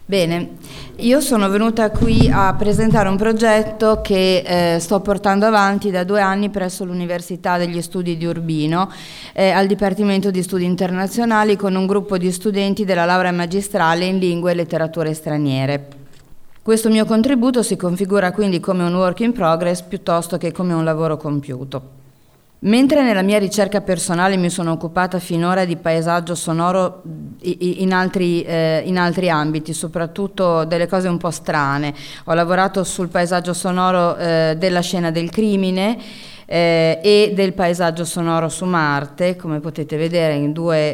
Bene, io sono venuta qui a presentare un progetto che sto portando avanti da 2 anni presso l'Università degli Studi di Urbino al Dipartimento di Studi Internazionali con un gruppo di studenti della laurea magistrale in lingue e letterature straniere. Questo mio contributo si configura quindi come un work in progress piuttosto che come un lavoro compiuto. Mentre nella mia ricerca personale mi sono occupata finora di paesaggio sonoro in altri ambiti, soprattutto delle cose un po' strane, ho lavorato sul paesaggio sonoro della scena del crimine e del paesaggio sonoro su Marte, come potete vedere in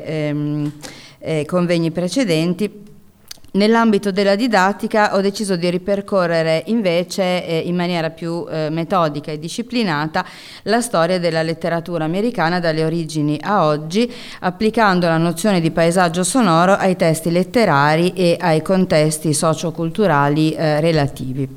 2 convegni precedenti. Nell'ambito della didattica ho deciso di ripercorrere invece in maniera più metodica e disciplinata la storia della letteratura americana dalle origini a oggi, applicando la nozione di paesaggio sonoro ai testi letterari e ai contesti socioculturali relativi.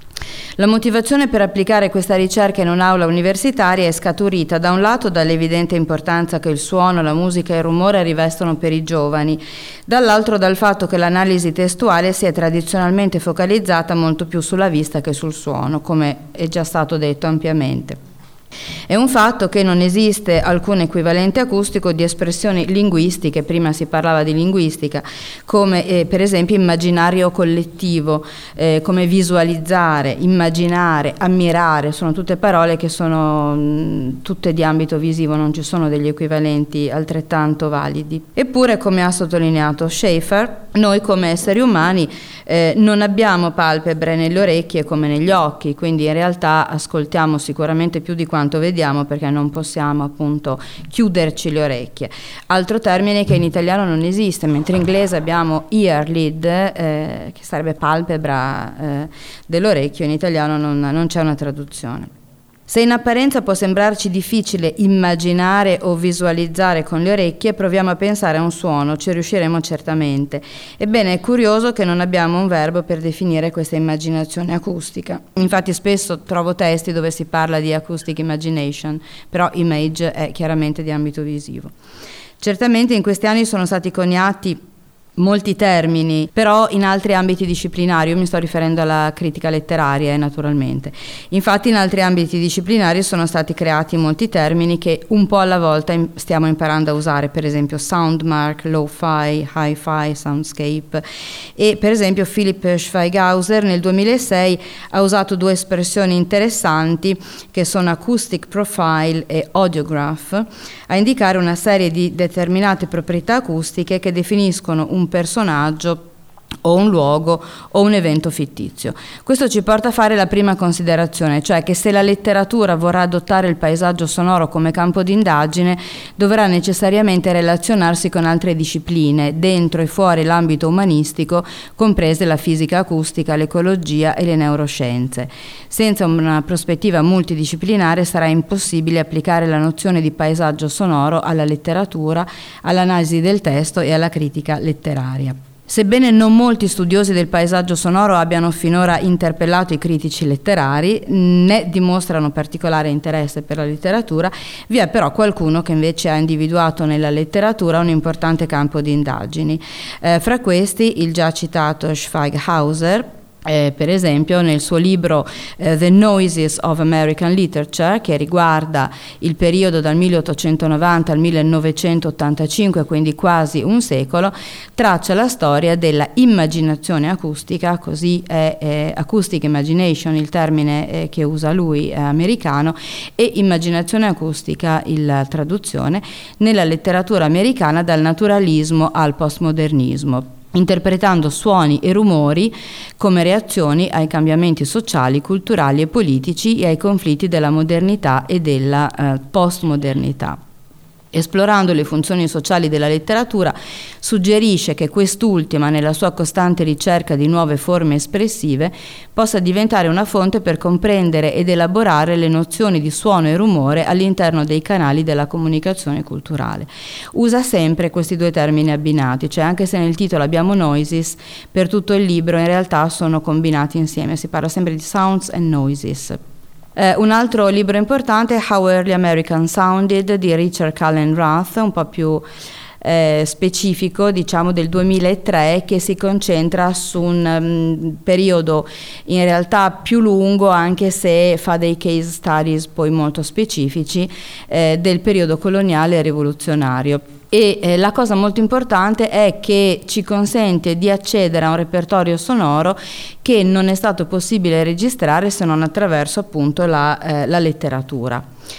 La motivazione per applicare questa ricerca in un'aula universitaria è scaturita da un lato dall'evidente importanza che il suono, la musica e il rumore rivestono per i giovani, dall'altro dal fatto che l'analisi testuale si è tradizionalmente focalizzata molto più sulla vista che sul suono, come è già stato detto ampiamente. È un fatto che non esiste alcun equivalente acustico di espressioni linguistiche, prima si parlava di linguistica, come per esempio immaginario collettivo, come visualizzare, immaginare, ammirare, sono tutte parole che sono tutte di ambito visivo, non ci sono degli equivalenti altrettanto validi. Eppure, come ha sottolineato Schaeffer, noi come esseri umani non abbiamo palpebre nelle orecchie come negli occhi, quindi in realtà ascoltiamo sicuramente più di quanto vediamo perché non possiamo appunto chiuderci le orecchie. Altro termine che in italiano non esiste, mentre in inglese abbiamo ear lid, che sarebbe palpebra dell'orecchio, in italiano non c'è una traduzione. Se in apparenza può sembrarci difficile immaginare o visualizzare con le orecchie, proviamo a pensare a un suono, ci riusciremo certamente. Ebbene, è curioso che non abbiamo un verbo per definire questa immaginazione acustica. Infatti spesso trovo testi dove si parla di acoustic imagination, però image è chiaramente di ambito visivo. Certamente in questi anni sono stati coniati molti termini, però in altri ambiti disciplinari, io mi sto riferendo alla critica letteraria naturalmente. Infatti in altri ambiti disciplinari sono stati creati molti termini che un po' alla volta stiamo imparando a usare, per esempio soundmark, lo-fi, hi-fi, soundscape, e per esempio Philipp Schweighauser nel 2006 ha usato 2 espressioni interessanti che sono acoustic profile e audiograph a indicare una serie di determinate proprietà acustiche che definiscono un personaggio o un luogo o un evento fittizio. Questo ci porta a fare la prima considerazione, cioè che se la letteratura vorrà adottare il paesaggio sonoro come campo d'indagine, dovrà necessariamente relazionarsi con altre discipline, dentro e fuori l'ambito umanistico, comprese la fisica acustica, l'ecologia e le neuroscienze. Senza una prospettiva multidisciplinare sarà impossibile applicare la nozione di paesaggio sonoro alla letteratura, all'analisi del testo e alla critica letteraria. Sebbene non molti studiosi del paesaggio sonoro abbiano finora interpellato i critici letterari, né dimostrano particolare interesse per la letteratura, vi è però qualcuno che invece ha individuato nella letteratura un importante campo di indagini. Fra questi il già citato Schweighauser, per esempio nel suo libro The Noises of American Literature, che riguarda il periodo dal 1890 al 1985, quindi quasi un secolo, traccia la storia della immaginazione acustica, così è acoustic imagination il termine che usa lui, americano, e immaginazione acustica la traduzione, nella letteratura americana dal naturalismo al postmodernismo, interpretando suoni e rumori come reazioni ai cambiamenti sociali, culturali e politici e ai conflitti della modernità e della postmodernità. Esplorando le funzioni sociali della letteratura, suggerisce che quest'ultima, nella sua costante ricerca di nuove forme espressive, possa diventare una fonte per comprendere ed elaborare le nozioni di suono e rumore all'interno dei canali della comunicazione culturale. Usa sempre questi 2 termini abbinati, cioè anche se nel titolo abbiamo noises, per tutto il libro in realtà sono combinati insieme, si parla sempre di sounds and noises. Un altro libro importante è How Early American Sounded di Richard Cullen Rath, un po' più specifico, diciamo del 2003, che si concentra su un periodo in realtà più lungo, anche se fa dei case studies poi molto specifici del periodo coloniale e rivoluzionario. E la cosa molto importante è che ci consente di accedere a un repertorio sonoro che non è stato possibile registrare se non attraverso appunto la letteratura.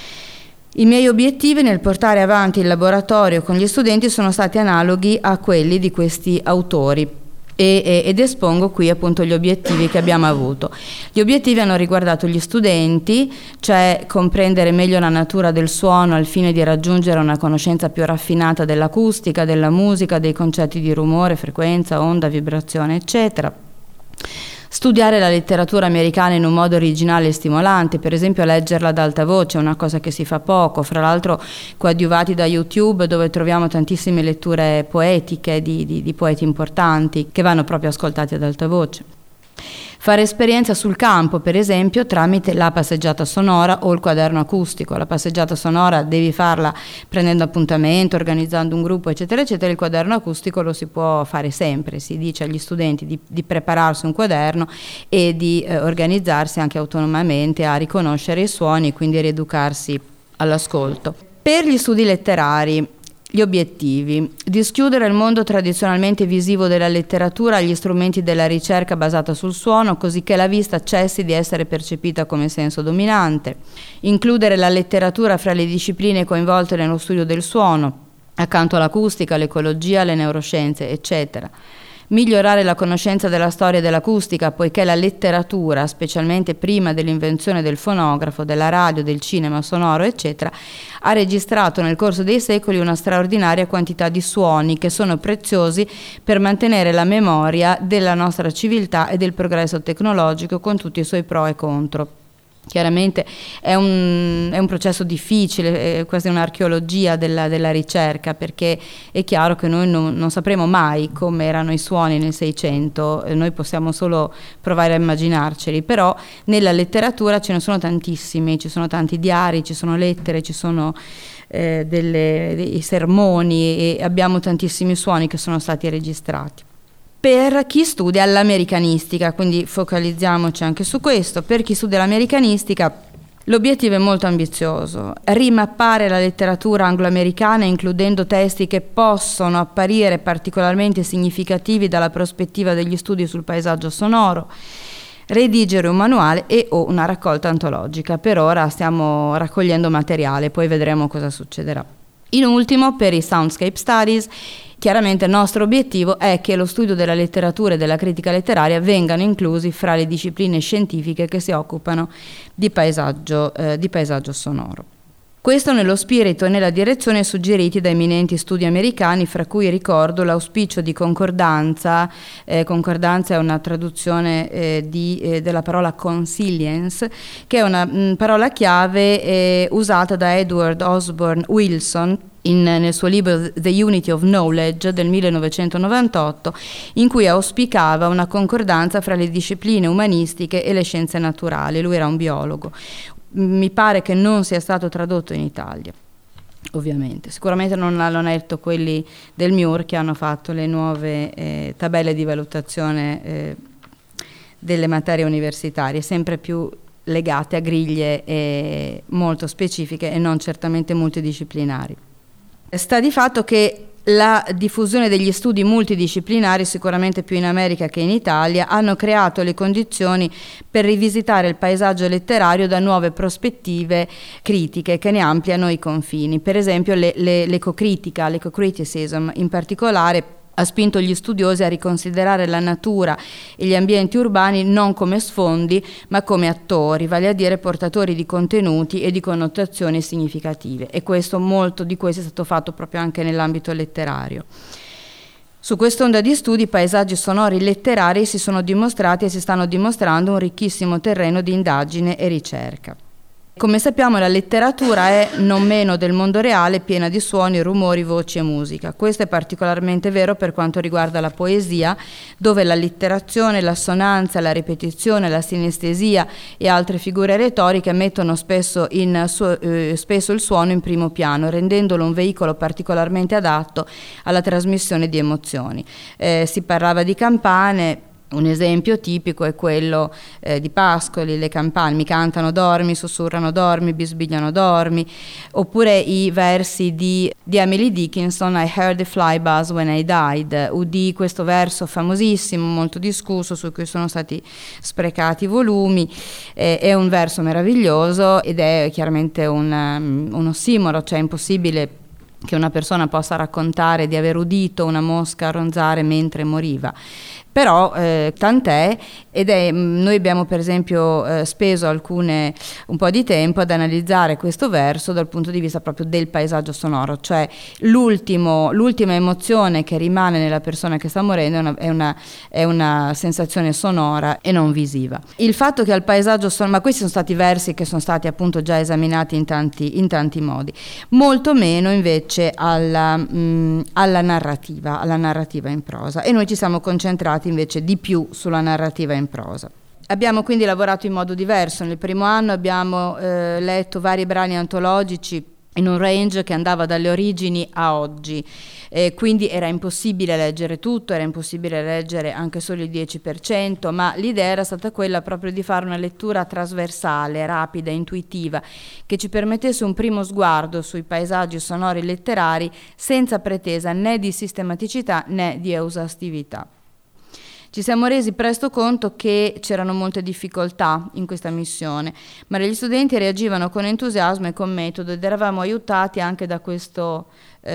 I miei obiettivi nel portare avanti il laboratorio con gli studenti sono stati analoghi a quelli di questi autori. Ed espongo qui appunto gli obiettivi che abbiamo avuto. Gli obiettivi hanno riguardato gli studenti, cioè comprendere meglio la natura del suono al fine di raggiungere una conoscenza più raffinata dell'acustica, della musica, dei concetti di rumore, frequenza, onda, vibrazione, eccetera. Studiare la letteratura americana in un modo originale e stimolante, per esempio leggerla ad alta voce, una cosa che si fa poco, fra l'altro coadiuvati da YouTube, dove troviamo tantissime letture poetiche di poeti importanti che vanno proprio ascoltati ad alta voce. Fare esperienza sul campo, per esempio, tramite la passeggiata sonora o il quaderno acustico. La passeggiata sonora devi farla prendendo appuntamento, organizzando un gruppo, eccetera, eccetera. Il quaderno acustico lo si può fare sempre. Si dice agli studenti di prepararsi un quaderno e di organizzarsi anche autonomamente a riconoscere i suoni e quindi rieducarsi all'ascolto. Per gli studi letterari, gli obiettivi: dischiudere il mondo tradizionalmente visivo della letteratura agli strumenti della ricerca basata sul suono, così che la vista cessi di essere percepita come senso dominante; includere la letteratura fra le discipline coinvolte nello studio del suono, accanto all'acustica, l'ecologia, le neuroscienze, eccetera; migliorare la conoscenza della storia dell'acustica, poiché la letteratura, specialmente prima dell'invenzione del fonografo, della radio, del cinema sonoro, eccetera, ha registrato nel corso dei secoli una straordinaria quantità di suoni che sono preziosi per mantenere la memoria della nostra civiltà e del progresso tecnologico, con tutti i suoi pro e contro. Chiaramente è un processo difficile, questa è un'archeologia della ricerca, perché è chiaro che noi non sapremo mai come erano i suoni nel Seicento, noi possiamo solo provare a immaginarceli, però nella letteratura ce ne sono tantissimi, ci sono tanti diari, ci sono lettere, ci sono dei sermoni, e abbiamo tantissimi suoni che sono stati registrati. Per chi studia l'americanistica, quindi focalizziamoci anche su questo, per chi studia l'americanistica l'obiettivo è molto ambizioso: rimappare la letteratura anglo-americana includendo testi che possono apparire particolarmente significativi dalla prospettiva degli studi sul paesaggio sonoro, redigere un manuale e o una raccolta antologica. Per ora stiamo raccogliendo materiale, poi vedremo cosa succederà. In ultimo, per i Soundscape Studies, chiaramente il nostro obiettivo è che lo studio della letteratura e della critica letteraria vengano inclusi fra le discipline scientifiche che si occupano di paesaggio sonoro. Questo nello spirito e nella direzione suggeriti da eminenti studi americani, fra cui ricordo l'auspicio di concordanza. Concordanza è una traduzione della parola consilience, che è una parola chiave usata da Edward Osborne Wilson nel suo libro The Unity of Knowledge del 1998, in cui auspicava una concordanza fra le discipline umanistiche e le scienze naturali. Lui era un biologo. Mi pare che non sia stato tradotto in Italia, ovviamente. Sicuramente non l'hanno letto quelli del MIUR, che hanno fatto le nuove tabelle di valutazione delle materie universitarie, sempre più legate a griglie molto specifiche e non certamente multidisciplinari. Sta di fatto che la diffusione degli studi multidisciplinari, sicuramente più in America che in Italia, hanno creato le condizioni per rivisitare il paesaggio letterario da nuove prospettive critiche che ne ampliano i confini. Per esempio l'ecocritica, l'ecocriticism in particolare, ha spinto gli studiosi a riconsiderare la natura e gli ambienti urbani non come sfondi, ma come attori, vale a dire portatori di contenuti e di connotazioni significative. E molto di questo è stato fatto proprio anche nell'ambito letterario. Su quest'onda di studi, i paesaggi sonori letterari si sono dimostrati e si stanno dimostrando un ricchissimo terreno di indagine e ricerca. Come sappiamo, la letteratura è non meno del mondo reale, piena di suoni, rumori, voci e musica. Questo è particolarmente vero per quanto riguarda la poesia, dove l'allitterazione, l'assonanza, la ripetizione, la sinestesia e altre figure retoriche mettono spesso il suono in primo piano, rendendolo un veicolo particolarmente adatto alla trasmissione di emozioni. Si parlava di campane. Un esempio tipico è quello di Pascoli, le campane: mi cantano dormi, sussurrano dormi, bisbigliano dormi, oppure i versi di Emily Dickinson, I heard the fly buzz when I died. Udì questo verso famosissimo, molto discusso, su cui sono stati sprecati volumi. È un verso meraviglioso ed è chiaramente un ossimoro, cioè è impossibile che una persona possa raccontare di aver udito una mosca ronzare mentre moriva. Però tant'è, noi abbiamo per esempio speso un po' di tempo ad analizzare questo verso dal punto di vista proprio del paesaggio sonoro, cioè l'ultima emozione che rimane nella persona che sta morendo è una sensazione sonora e non visiva. Il fatto che al paesaggio sonoro, ma questi sono stati versi che sono stati appunto già esaminati in tanti modi, molto meno invece alla narrativa in prosa, e noi ci siamo concentrati invece di più sulla narrativa in prosa. Abbiamo quindi lavorato in modo diverso. Nel primo anno abbiamo letto vari brani antologici in un range che andava dalle origini a oggi, quindi era impossibile leggere tutto, era impossibile leggere anche solo il 10%, ma l'idea era stata quella proprio di fare una lettura trasversale, rapida, intuitiva, che ci permettesse un primo sguardo sui paesaggi sonori letterari senza pretesa né di sistematicità né di esaustività. Ci siamo resi presto conto che c'erano molte difficoltà in questa missione, ma gli studenti reagivano con entusiasmo e con metodo, ed eravamo aiutati anche da questo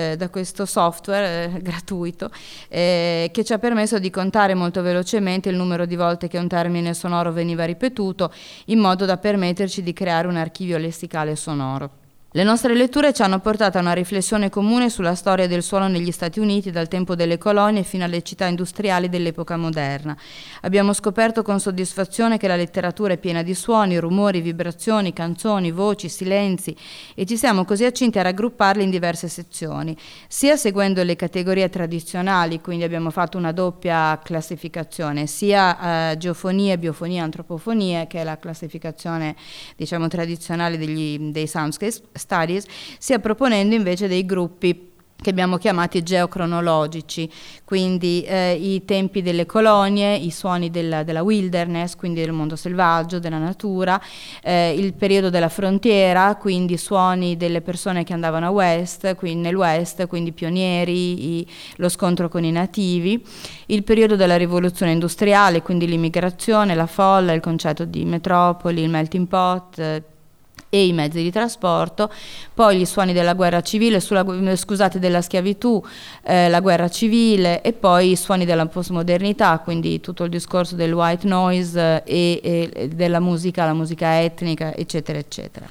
software gratuito che ci ha permesso di contare molto velocemente il numero di volte che un termine sonoro veniva ripetuto, in modo da permetterci di creare un archivio lessicale sonoro. Le nostre letture ci hanno portato a una riflessione comune sulla storia del suono negli Stati Uniti dal tempo delle colonie fino alle città industriali dell'epoca moderna. Abbiamo scoperto con soddisfazione che la letteratura è piena di suoni, rumori, vibrazioni, canzoni, voci, silenzi, e ci siamo così accinti a raggrupparli in diverse sezioni, sia seguendo le categorie tradizionali, quindi abbiamo fatto una doppia classificazione, sia geofonie, biofonie, antropofonie, che è la classificazione diciamo tradizionale dei soundscape studies, sia proponendo invece dei gruppi che abbiamo chiamati geocronologici, quindi i tempi delle colonie, i suoni della wilderness, quindi del mondo selvaggio, della natura, il periodo della frontiera, quindi suoni delle persone che andavano nel west, quindi pionieri, lo scontro con i nativi, il periodo della rivoluzione industriale, quindi l'immigrazione, la folla, il concetto di metropoli, il melting pot, e i mezzi di trasporto, poi gli suoni della guerra civile, della schiavitù, la guerra civile, e poi i suoni della postmodernità, quindi tutto il discorso del white noise e della musica, la musica etnica, eccetera, eccetera.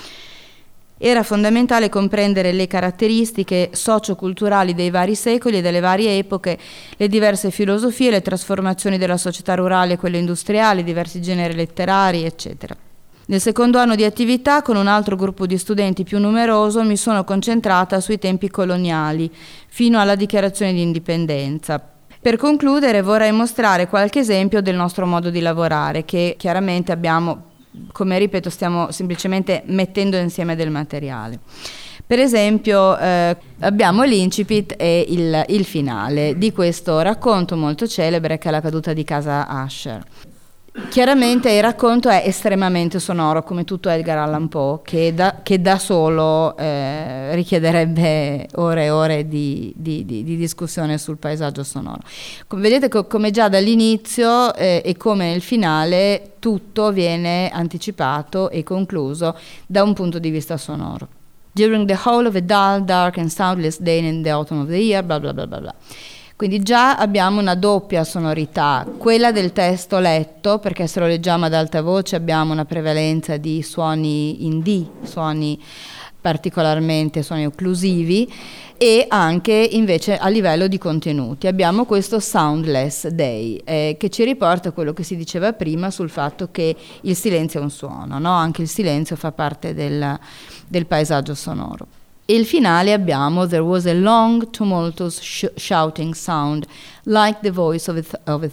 Era fondamentale comprendere le caratteristiche socioculturali dei vari secoli e delle varie epoche, le diverse filosofie, le trasformazioni della società rurale e quelle industriali, diversi generi letterari, eccetera. Nel secondo anno di attività, con un altro gruppo di studenti più numeroso, mi sono concentrata sui tempi coloniali, fino alla dichiarazione di indipendenza. Per concludere, vorrei mostrare qualche esempio del nostro modo di lavorare, che chiaramente abbiamo, come ripeto, stiamo semplicemente mettendo insieme del materiale. Per esempio abbiamo l'incipit e il finale di questo racconto molto celebre che è La caduta di casa Usher. Chiaramente il racconto è estremamente sonoro, come tutto Edgar Allan Poe, che da solo richiederebbe ore e ore di discussione sul paesaggio sonoro. Come vedete, come già dall'inizio e come nel finale, tutto viene anticipato e concluso da un punto di vista sonoro. During the whole of a dull, dark and soundless day in the autumn of the year, bla bla bla bla bla. Quindi già abbiamo una doppia sonorità, quella del testo letto, perché se lo leggiamo ad alta voce abbiamo una prevalenza di suoni in D, suoni particolarmente suoni occlusivi, e anche invece a livello di contenuti. Abbiamo questo Soundless Day che ci riporta a quello che si diceva prima sul fatto che il silenzio è un suono, no? Anche il silenzio fa parte del paesaggio sonoro. E il finale abbiamo There was a long tumultuous shouting sound like the voice of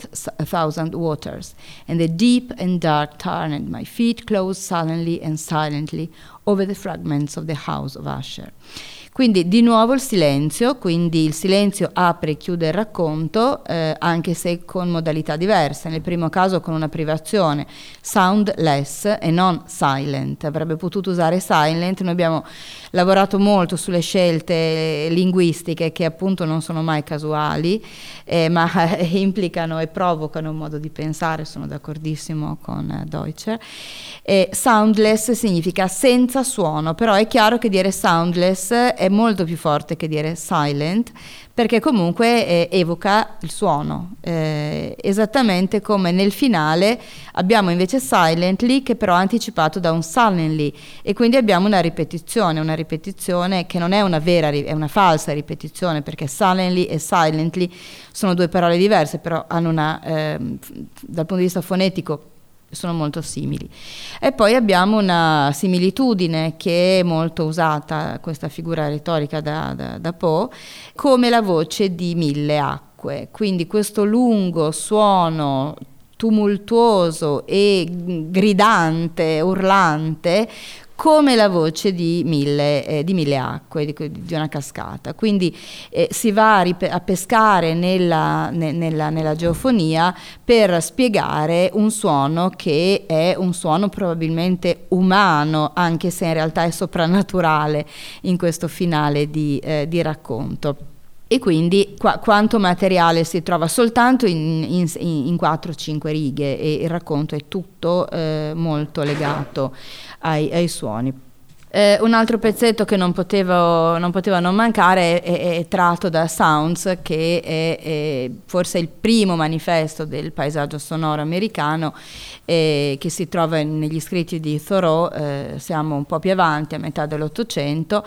a thousand waters, and the deep and dark turned my feet closed suddenly and silently over the fragments of the house of Usher. Quindi di nuovo il silenzio, quindi il silenzio apre e chiude il racconto, anche se con modalità diverse. Nel primo caso con una privazione, soundless e non silent. Avrebbe potuto usare silent. Noi abbiamo lavorato molto sulle scelte linguistiche che appunto non sono mai casuali, ma implicano e provocano un modo di pensare. Sono d'accordissimo con Deutscher. Soundless significa senza suono, però è chiaro che dire soundless è molto più forte che dire silent, perché comunque evoca il suono, esattamente come nel finale abbiamo invece silently, che però è anticipato da un suddenly, e quindi abbiamo una ripetizione che non è una vera, è una falsa ripetizione, perché suddenly e silently sono due parole diverse, però hanno dal punto di vista fonetico sono molto simili. E poi abbiamo una similitudine che è molto usata, questa figura retorica da Poe, come la voce di mille acque, quindi questo lungo suono tumultuoso e gridante, urlante, come la voce di mille acque, di una cascata. Quindi si va a pescare nella geofonia per spiegare un suono che è un suono probabilmente umano, anche se in realtà è soprannaturale in questo finale di racconto. E quindi quanto materiale si trova soltanto in 4-5 righe, e il racconto è tutto molto legato ai suoni. Un altro pezzetto che non poteva non mancare è tratto da Sounds, che è forse il primo manifesto del paesaggio sonoro americano, che si trova negli scritti di Thoreau. Siamo un po' più avanti, a metà dell'Ottocento,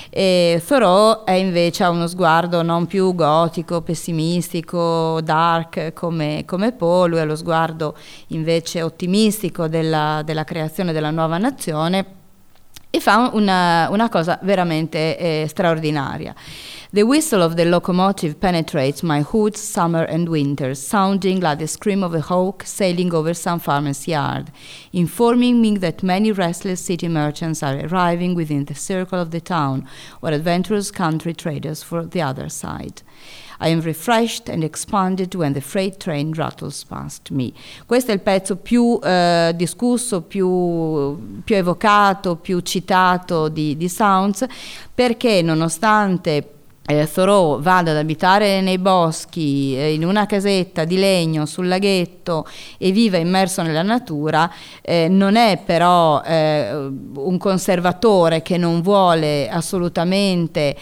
e Thoreau ha uno sguardo non più gotico, pessimistico, dark come Poe. Lui ha lo sguardo invece ottimistico della creazione della nuova nazione, e fa una cosa veramente straordinaria. The whistle of the locomotive penetrates my hoods, summer and winter, sounding like the scream of a hawk sailing over some farmer's yard, informing me that many restless city merchants are arriving within the circle of the town, or adventurous country traders for the other side. I am refreshed and expanded when the freight train rattles past me. Questo è il pezzo più discusso, più evocato, più citato di Sounds, perché nonostante Thoreau vada ad abitare nei boschi, in una casetta di legno sul laghetto, e viva immerso nella natura, non è però un conservatore che non vuole assolutamente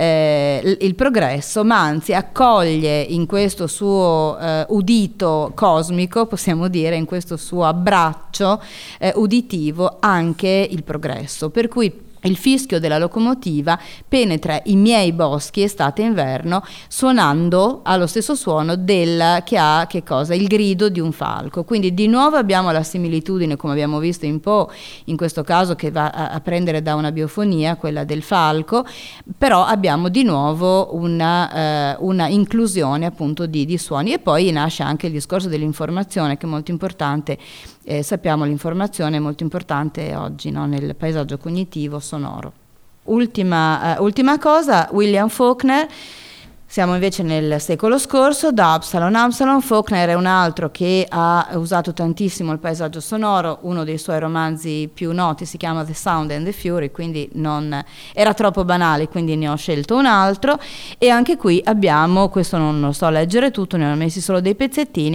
il progresso, ma anzi accoglie in questo suo udito cosmico, possiamo dire, in questo suo abbraccio uditivo, anche il progresso, per cui il fischio della locomotiva penetra i miei boschi estate e inverno, suonando allo stesso suono che ha il grido di un falco. Quindi di nuovo abbiamo la similitudine, come abbiamo visto in Poe, in questo caso che va a prendere da una biofonia, quella del falco, però abbiamo di nuovo una inclusione appunto di suoni. E poi nasce anche il discorso dell'informazione, che è molto importante. Sappiamo, l'informazione è molto importante oggi, no? Nel paesaggio cognitivo sonoro. Ultima cosa, William Faulkner. Siamo invece nel secolo scorso, da Absalom. Faulkner è un altro che ha usato tantissimo il paesaggio sonoro. Uno dei suoi romanzi più noti si chiama The Sound and the Fury, quindi era troppo banale, quindi ne ho scelto un altro. E anche qui abbiamo, questo non lo so leggere tutto, ne ho messi solo dei pezzettini,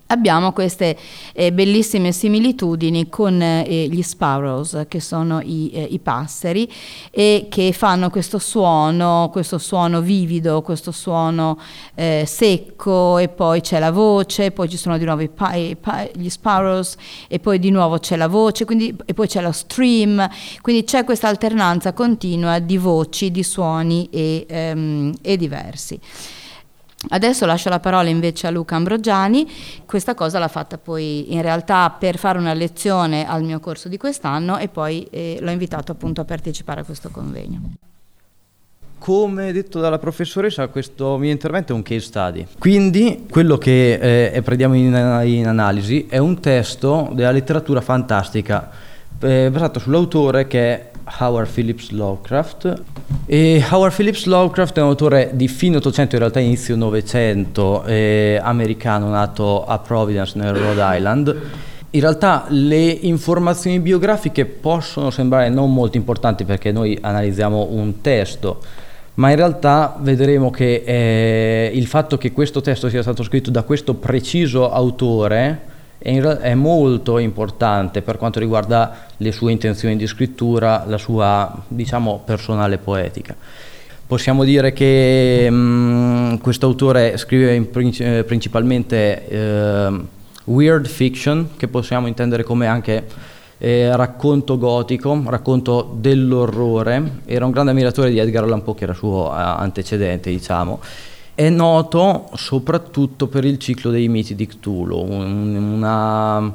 abbiamo queste bellissime similitudini con gli sparrows, che sono i passeri, e che fanno questo suono vivido, questo suono secco, e poi c'è la voce, poi ci sono di nuovo gli sparrows, e poi di nuovo c'è la voce, e poi c'è lo stream, quindi c'è questa alternanza continua di voci, di suoni e diversi. Adesso lascio la parola invece a Luca Ambrogiani. Questa cosa l'ha fatta poi in realtà per fare una lezione al mio corso di quest'anno, e poi l'ho invitato appunto a partecipare a questo convegno. Come detto dalla professoressa, questo mio intervento è un case study. Quindi quello che prendiamo in analisi è un testo della letteratura fantastica basato sull'autore che è Howard Phillips Lovecraft. E Howard Phillips Lovecraft è un autore di fine 800, in realtà inizio 900, americano, nato a Providence nel Rhode Island. In realtà le informazioni biografiche possono sembrare non molto importanti perché noi analizziamo un testo, ma in realtà vedremo che il fatto che questo testo sia stato scritto da questo preciso autore è molto importante per quanto riguarda le sue intenzioni di scrittura, la sua, diciamo, personale poetica. Possiamo dire che questo autore scrive principalmente weird fiction, che possiamo intendere come anche racconto gotico, racconto dell'orrore. Era un grande ammiratore di Edgar Allan Poe, che era suo antecedente, diciamo. È noto soprattutto per il ciclo dei miti di Cthulhu, una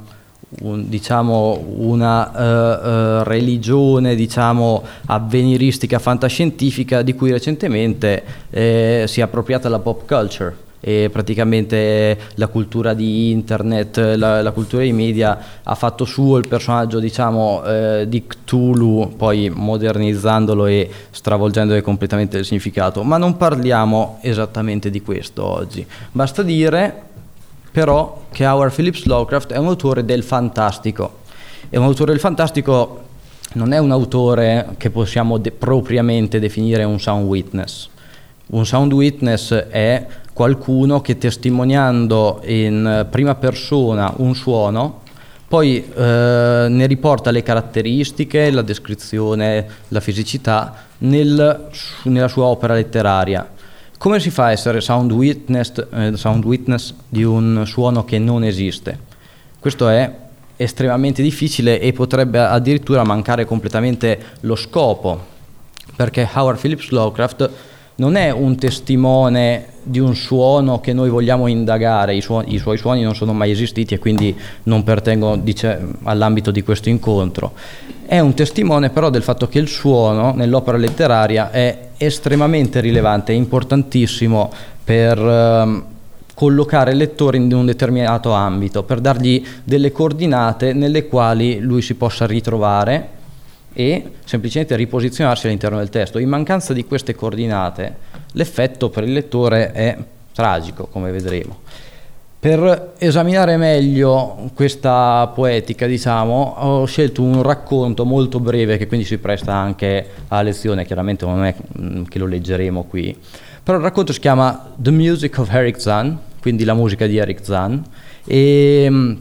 religione, diciamo, avveniristica fantascientifica di cui recentemente si è appropriata la pop culture. E praticamente la cultura di internet, la cultura dei media ha fatto suo il personaggio, diciamo, di Cthulhu, poi modernizzandolo e stravolgendone completamente il significato. Ma non parliamo esattamente di questo oggi. Basta dire però che Howard Phillips Lovecraft è un autore del fantastico. E un autore del fantastico non è un autore che possiamo propriamente definire un sound witness. Un sound witness è qualcuno che, testimoniando in prima persona un suono, poi ne riporta le caratteristiche, la descrizione, la fisicità nella sua opera letteraria. Come si fa a essere sound witness di un suono che non esiste? Questo è estremamente difficile e potrebbe addirittura mancare completamente lo scopo, perché Howard Phillips Lovecraft non è un testimone di un suono che noi vogliamo indagare. I suoi suoni non sono mai esistiti e quindi non pertengono, all'ambito di questo incontro. È un testimone però del fatto che il suono nell'opera letteraria è estremamente rilevante, è importantissimo per collocare il lettore in un determinato ambito, per dargli delle coordinate nelle quali lui si possa ritrovare e semplicemente riposizionarsi all'interno del testo. In mancanza di queste coordinate, l'effetto per il lettore è tragico, come vedremo. Per esaminare meglio questa poetica, diciamo, ho scelto un racconto molto breve che quindi si presta anche a lezione, chiaramente non è che lo leggeremo qui, però il racconto si chiama The Music of Eric Zahn, quindi la musica di Eric Zahn, e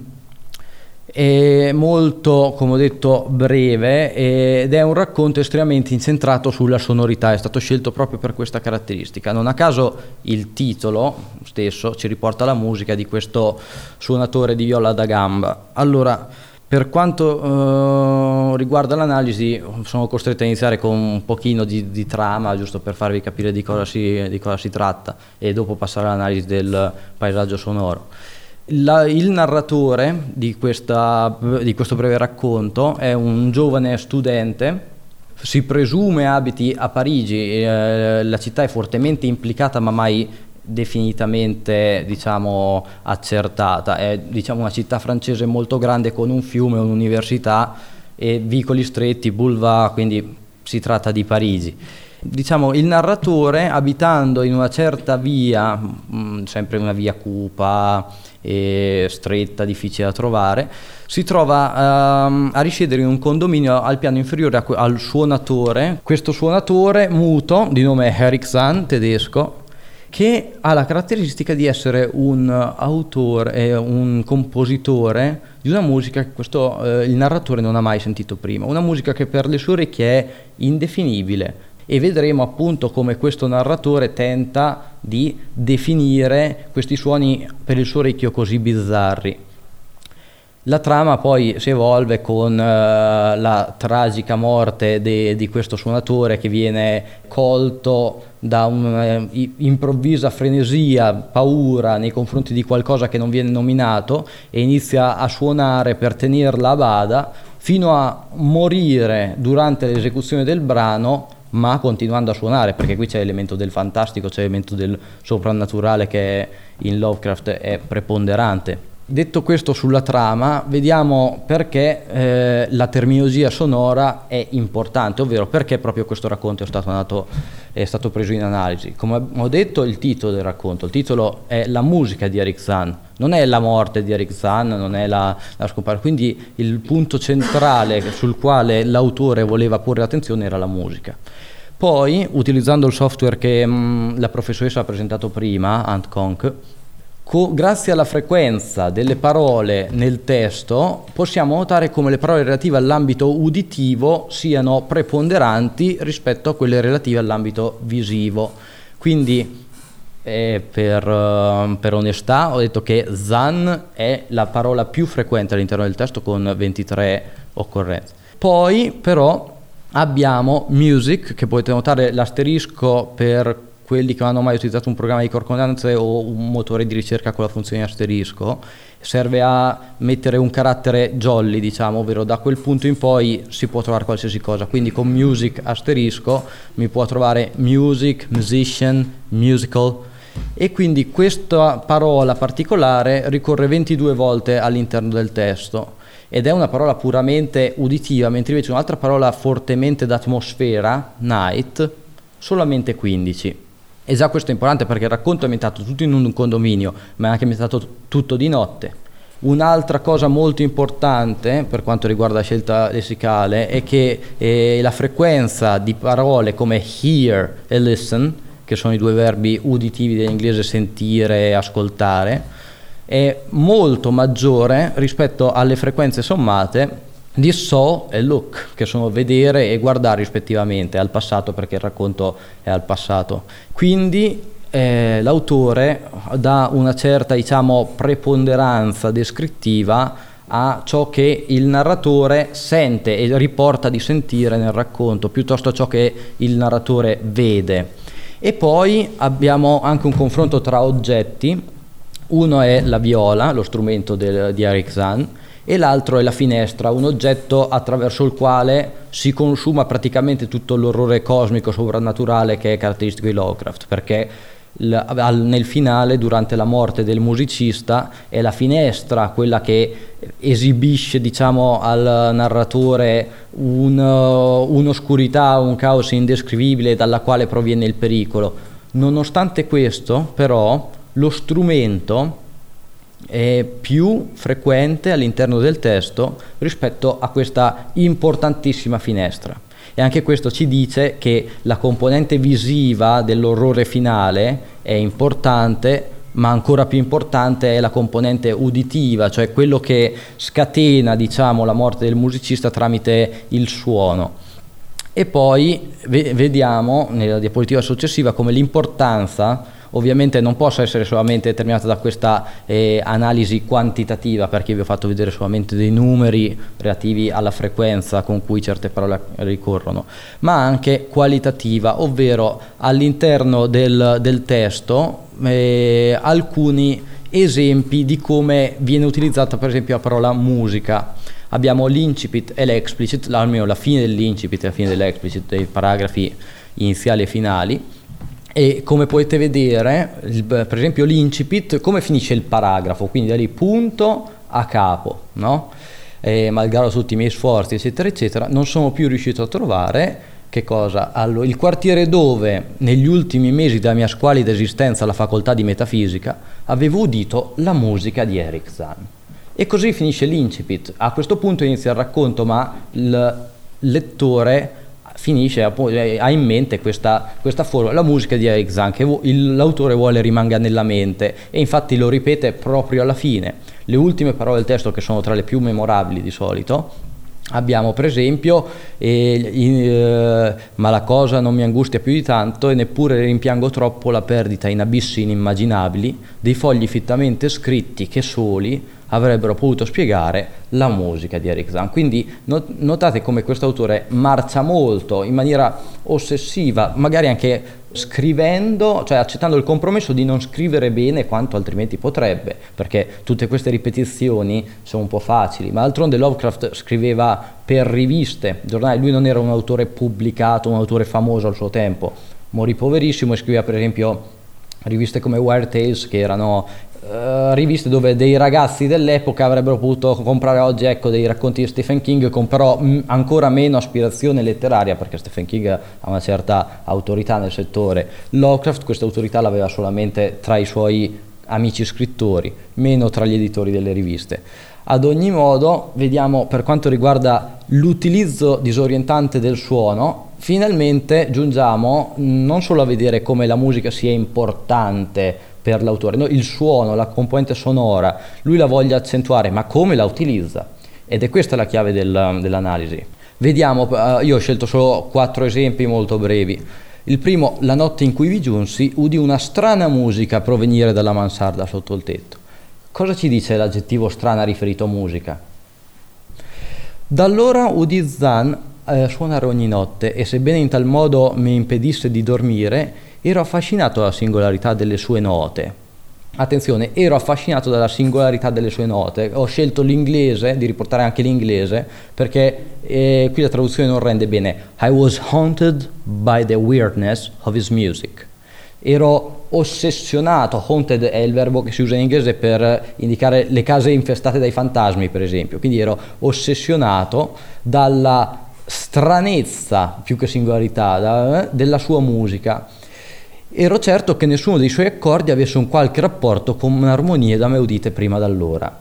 è molto, come ho detto, breve ed è un racconto estremamente incentrato sulla sonorità. È stato scelto proprio per questa caratteristica. Non a caso il titolo stesso ci riporta alla musica di questo suonatore di viola da gamba. Allora, per quanto riguarda l'analisi, sono costretto a iniziare con un pochino di trama, giusto per farvi capire di cosa si tratta, e dopo passare all'analisi del paesaggio sonoro. Il narratore di questo breve racconto è un giovane studente, si presume abiti a Parigi, la città è fortemente implicata ma mai definitivamente, diciamo, accertata. È, diciamo, una città francese molto grande con un fiume, un'università e vicoli stretti, boulevard, quindi si tratta di Parigi. Diciamo, il narratore, abitando in una certa via, sempre una via cupa e stretta, difficile da trovare, si trova a risiedere in un condominio al piano inferiore al suonatore. Questo suonatore muto, di nome Eric Zahn, tedesco, che ha la caratteristica di essere un autore, un compositore di una musica che il narratore non ha mai sentito prima, una musica che per le sue orecchie è indefinibile, e vedremo appunto come questo narratore tenta di definire questi suoni per il suo orecchio così bizzarri. La trama poi si evolve con la tragica morte di questo suonatore, che viene colto da un'improvvisa frenesia, paura nei confronti di qualcosa che non viene nominato, e inizia a suonare per tenerla a bada fino a morire durante l'esecuzione del brano, ma continuando a suonare, perché qui c'è l'elemento del fantastico, c'è l'elemento del soprannaturale che in Lovecraft è preponderante. Detto questo sulla trama, vediamo perché la terminologia sonora è importante, ovvero perché proprio questo racconto è stato preso in analisi. Come ho detto, il titolo del racconto, il titolo è la musica di Eric Zahn, non è la morte di Eric Zahn, non è la scomparsa, quindi il punto centrale sul quale l'autore voleva porre l'attenzione era la musica. Poi, utilizzando il software che la professoressa ha presentato prima, Ant Conk, grazie alla frequenza delle parole nel testo possiamo notare come le parole relative all'ambito uditivo siano preponderanti rispetto a quelle relative all'ambito visivo. Quindi per onestà ho detto che Zahn è la parola più frequente all'interno del testo, con 23 occorrenze. Poi però abbiamo music, che potete notare l'asterisco per quelli che non hanno mai utilizzato un programma di concordanze o un motore di ricerca con la funzione asterisco. Serve a mettere un carattere jolly, diciamo, ovvero da quel punto in poi si può trovare qualsiasi cosa. Quindi con music asterisco mi può trovare music, musician, musical, e quindi questa parola particolare ricorre 22 volte all'interno del testo ed è una parola puramente uditiva, mentre invece un'altra parola fortemente d'atmosfera, night, solamente 15. E già questo è importante perché il racconto è ambientato tutto in un condominio, ma è anche ambientato tutto di notte. Un'altra cosa molto importante per quanto riguarda la scelta lessicale è che la frequenza di parole come hear e listen, che sono i due verbi uditivi dell'inglese sentire e ascoltare, è molto maggiore rispetto alle frequenze sommate di saw e look, che sono vedere e guardare rispettivamente, al passato, perché il racconto è al passato. Quindi l'autore dà una certa, diciamo, preponderanza descrittiva a ciò che il narratore sente e riporta di sentire nel racconto, piuttosto a ciò che il narratore vede. E poi abbiamo anche un confronto tra oggetti. Uno è la viola, lo strumento di Eric Zahn, e l'altro è la finestra, un oggetto attraverso il quale si consuma praticamente tutto l'orrore cosmico sovrannaturale che è caratteristico di Lovecraft, perché nel finale, durante la morte del musicista, è la finestra quella che esibisce, diciamo, al narratore un'oscurità, un caos indescrivibile dalla quale proviene il pericolo. Nonostante questo, però, lo strumento è più frequente all'interno del testo rispetto a questa importantissima finestra, e anche questo ci dice che la componente visiva dell'orrore finale è importante, ma ancora più importante è la componente uditiva, cioè quello che scatena, diciamo, la morte del musicista tramite il suono. E poi vediamo nella diapositiva successiva come l'importanza ovviamente non possa essere solamente determinata da questa analisi quantitativa, perché vi ho fatto vedere solamente dei numeri relativi alla frequenza con cui certe parole ricorrono, ma anche qualitativa, ovvero all'interno del testo alcuni esempi di come viene utilizzata per esempio la parola musica. Abbiamo l'incipit e l'explicit, almeno la fine dell'incipit e la fine dell'explicit, dei paragrafi iniziali e finali. E come potete vedere, per esempio l'incipit, come finisce il paragrafo, quindi da lì punto a capo, no? Malgrado tutti i miei sforzi, eccetera, eccetera, non sono più riuscito a trovare che cosa? Allora, il quartiere dove negli ultimi mesi della mia squalida esistenza alla facoltà di metafisica avevo udito la musica di Eric Zahn. E così finisce l'incipit. A questo punto inizia il racconto, ma il lettore ha in mente questa formula, la musica di Eric Zahn, che l'autore vuole rimanga nella mente, e infatti lo ripete proprio alla fine. Le ultime parole del testo, che sono tra le più memorabili di solito, abbiamo per esempio ma la cosa non mi angustia più di tanto e neppure rimpiango troppo la perdita in abissi inimmaginabili dei fogli fittamente scritti che soli avrebbero potuto spiegare la musica di Eric Zahn. Quindi notate come questo autore marcia molto in maniera ossessiva, magari anche scrivendo, cioè accettando il compromesso di non scrivere bene quanto altrimenti potrebbe, perché tutte queste ripetizioni sono un po' facili, ma d'altronde Lovecraft scriveva per riviste, giornali. Lui non era un autore pubblicato, un autore famoso al suo tempo, morì poverissimo e scriveva per esempio riviste come Weird Tales, che erano riviste dove dei ragazzi dell'epoca avrebbero potuto comprare oggi, ecco, dei racconti di Stephen King, con però ancora meno aspirazione letteraria, perché Stephen King ha una certa autorità nel settore. Lovecraft questa autorità l'aveva solamente tra i suoi amici scrittori, meno tra gli editori delle riviste. Ad ogni modo, vediamo, per quanto riguarda l'utilizzo disorientante del suono, finalmente giungiamo non solo a vedere come la musica sia importante per l'autore, no, il suono, la componente sonora, lui la voglia accentuare, ma come la utilizza? Ed è questa la chiave dell'analisi. Vediamo, io ho scelto solo 4 esempi molto brevi. Il primo: la notte in cui vi giunsi, udì una strana musica provenire dalla mansarda sotto il tetto. Cosa ci dice l'aggettivo strana riferito a musica? Da allora udì Zahn suonare ogni notte, e sebbene in tal modo mi impedisse di dormire, ero affascinato dalla singolarità delle sue note. Attenzione, ero affascinato dalla singolarità delle sue note. Ho scelto l'inglese, di riportare anche l'inglese, perché qui la traduzione non rende bene. I was haunted by the weirdness of his music. Ero ossessionato, haunted è il verbo che si usa in inglese per indicare le case infestate dai fantasmi, per esempio. Quindi ero ossessionato dalla stranezza, più che singolarità, della sua musica. Ero certo che nessuno dei suoi accordi avesse un qualche rapporto con armonie da me udite prima d'allora.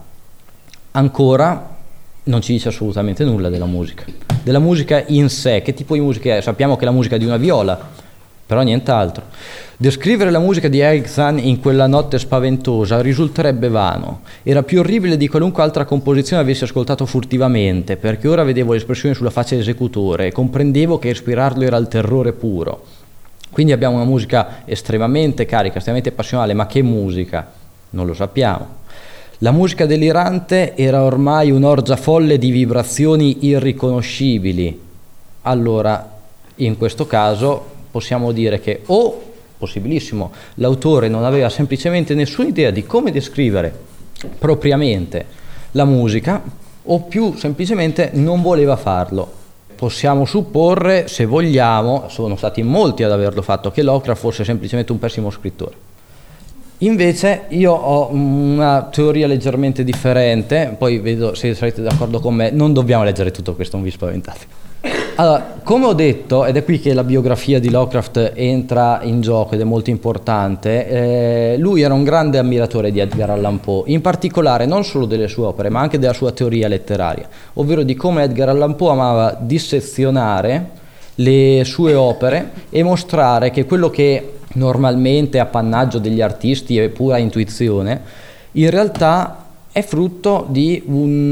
Ancora non ci dice assolutamente nulla della musica in sé. Che tipo di musica è? Sappiamo che è la musica di una viola, però nient'altro. Descrivere la musica di Eric Zahn in quella notte spaventosa risulterebbe vano. Era più orribile di qualunque altra composizione avessi ascoltato furtivamente, perché ora vedevo l'espressione sulla faccia dell'esecutore e comprendevo che ispirarlo era il terrore puro. Quindi abbiamo una musica estremamente carica, estremamente passionale, ma che musica? Non lo sappiamo. La musica delirante era ormai un'orgia folle di vibrazioni irriconoscibili. Allora, in questo caso possiamo dire che possibilissimo, l'autore non aveva semplicemente nessuna idea di come descrivere propriamente la musica, o più semplicemente non voleva farlo. Possiamo supporre, se vogliamo, sono stati molti ad averlo fatto, che Lovecraft fosse semplicemente un pessimo scrittore. Invece io ho una teoria leggermente differente, poi vedo se sarete d'accordo con me. Non dobbiamo leggere tutto questo, non vi spaventate. Allora, come ho detto, ed è qui che la biografia di Lovecraft entra in gioco ed è molto importante, lui era un grande ammiratore di Edgar Allan Poe, in particolare non solo delle sue opere, ma anche della sua teoria letteraria, ovvero di come Edgar Allan Poe amava dissezionare le sue opere e mostrare che quello che normalmente è appannaggio degli artisti e pura intuizione, in realtà è frutto di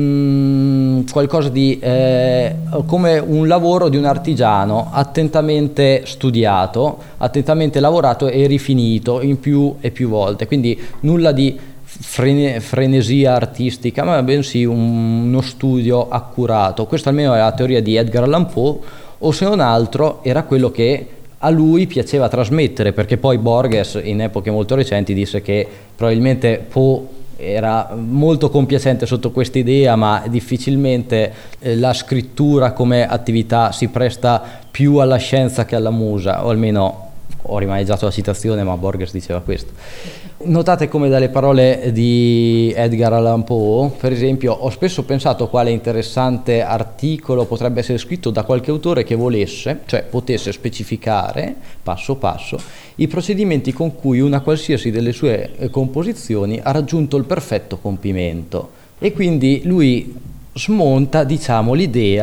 qualcosa di come un lavoro di un artigiano attentamente studiato, attentamente lavorato e rifinito in più e più volte. Quindi nulla di frenesia artistica, ma bensì uno studio accurato. Questa almeno è la teoria di Edgar Allan Poe, o se non altro era quello che a lui piaceva trasmettere, perché poi Borges in epoche molto recenti disse che probabilmente Poe era molto compiacente sotto questa idea, ma difficilmente la scrittura come attività si presta più alla scienza che alla musa, o almeno ho rimaneggiato la citazione, ma Borges diceva questo. Notate come dalle parole di Edgar Allan Poe, per esempio, ho spesso pensato quale interessante articolo potrebbe essere scritto da qualche autore che volesse, cioè potesse specificare passo passo i procedimenti con cui una qualsiasi delle sue composizioni ha raggiunto il perfetto compimento. E quindi lui smonta, diciamo, l'idea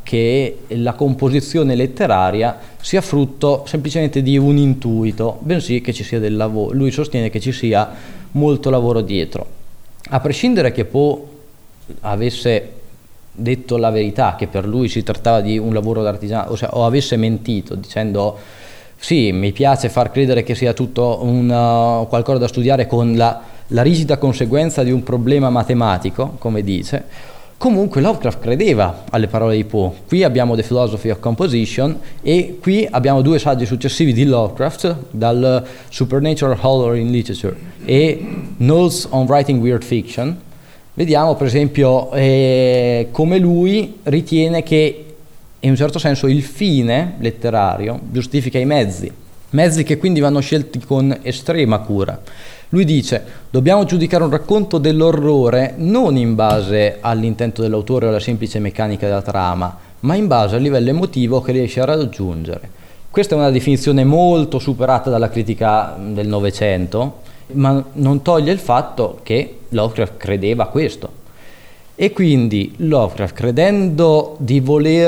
che la composizione letteraria sia frutto semplicemente di un intuito, bensì che ci sia del lavoro. Lui sostiene che ci sia molto lavoro dietro. A prescindere che Poe avesse detto la verità, che per lui si trattava di un lavoro d'artigiano, o avesse mentito dicendo sì, mi piace far credere che sia tutto qualcosa da studiare con la rigida conseguenza di un problema matematico, come dice, comunque Lovecraft credeva alle parole di Poe. Qui abbiamo The Philosophy of Composition e qui abbiamo 2 saggi successivi di Lovecraft, dal Supernatural Horror in Literature e Notes on Writing Weird Fiction. Vediamo per esempio come lui ritiene che in un certo senso il fine letterario giustifica i mezzi che quindi vanno scelti con estrema cura. Lui dice: dobbiamo giudicare un racconto dell'orrore non in base all'intento dell'autore o alla semplice meccanica della trama, ma in base al livello emotivo che riesce a raggiungere. Questa è una definizione molto superata dalla critica del Novecento, ma non toglie il fatto che Lovecraft credeva questo. E quindi Lovecraft, credendo di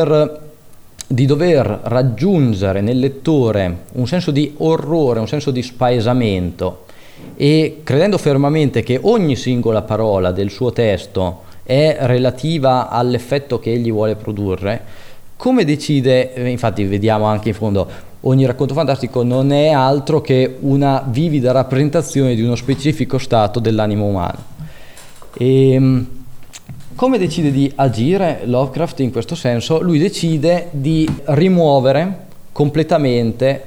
dover raggiungere nel lettore un senso di orrore, un senso di spaesamento, e credendo fermamente che ogni singola parola del suo testo è relativa all'effetto che egli vuole produrre, come decide, infatti vediamo anche in fondo, ogni racconto fantastico non è altro che una vivida rappresentazione di uno specifico stato dell'animo umano. E come decide di agire Lovecraft in questo senso? Lui decide di rimuovere completamente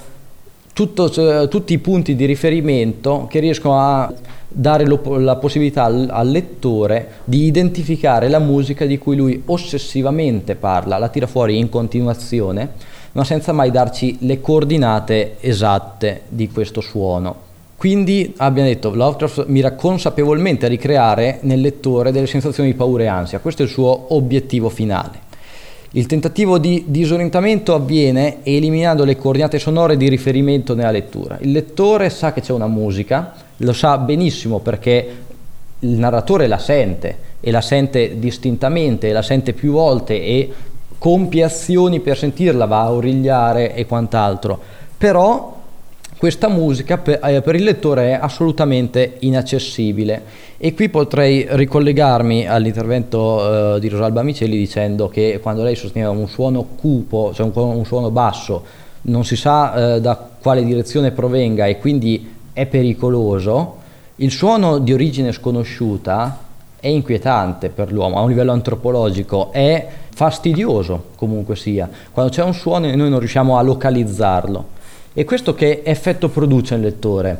tutti i punti di riferimento che riescono a dare la possibilità al lettore di identificare la musica di cui lui ossessivamente parla, la tira fuori in continuazione, ma senza mai darci le coordinate esatte di questo suono. Quindi abbiamo detto, Lovecraft mira consapevolmente a ricreare nel lettore delle sensazioni di paura e ansia. Questo è il suo obiettivo finale. Il tentativo di disorientamento avviene eliminando le coordinate sonore di riferimento nella lettura. Il lettore sa che c'è una musica, lo sa benissimo perché il narratore la sente, e la sente distintamente, e la sente più volte e compie azioni per sentirla, va a origliare e quant'altro. Però questa musica per il lettore è assolutamente inaccessibile, e qui potrei ricollegarmi all'intervento di Rosalba Micheli dicendo che quando lei sosteneva un suono cupo, cioè un suono basso, non si sa da quale direzione provenga e quindi è pericoloso, il suono di origine sconosciuta è inquietante per l'uomo, a un livello antropologico è fastidioso comunque sia, quando c'è un suono e noi non riusciamo a localizzarlo. E questo che effetto produce nel lettore?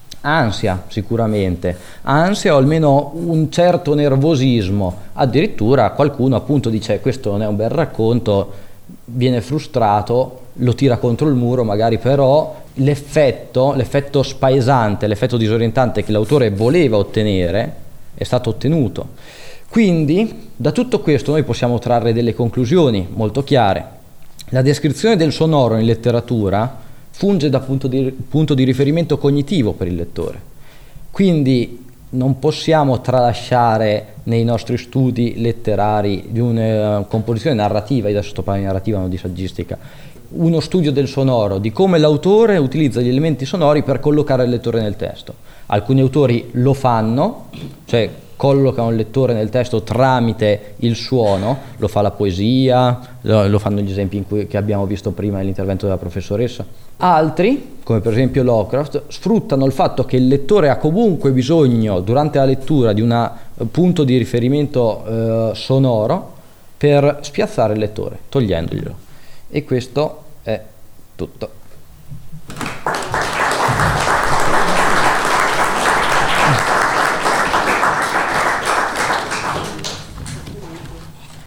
Ansia, sicuramente, ansia o almeno un certo nervosismo, addirittura qualcuno appunto dice questo non è un bel racconto, viene frustrato, lo tira contro il muro magari, però l'effetto spaesante, l'effetto disorientante che l'autore voleva ottenere è stato ottenuto. Quindi da tutto questo noi possiamo trarre delle conclusioni molto chiare. La descrizione del sonoro in letteratura funge da punto di riferimento cognitivo per il lettore, quindi non possiamo tralasciare nei nostri studi letterari di una composizione narrativa, io adesso sto parlando di narrativa non di saggistica, uno studio del sonoro, di come l'autore utilizza gli elementi sonori per collocare il lettore nel testo. Alcuni autori lo fanno, cioè collocano il lettore nel testo tramite il suono, lo fa la poesia, lo fanno gli esempi che abbiamo visto prima nell'intervento della professoressa. Altri, come per esempio Lovecraft, sfruttano il fatto che il lettore ha comunque bisogno durante la lettura di un punto di riferimento sonoro per spiazzare il lettore, togliendoglielo. E questo è tutto.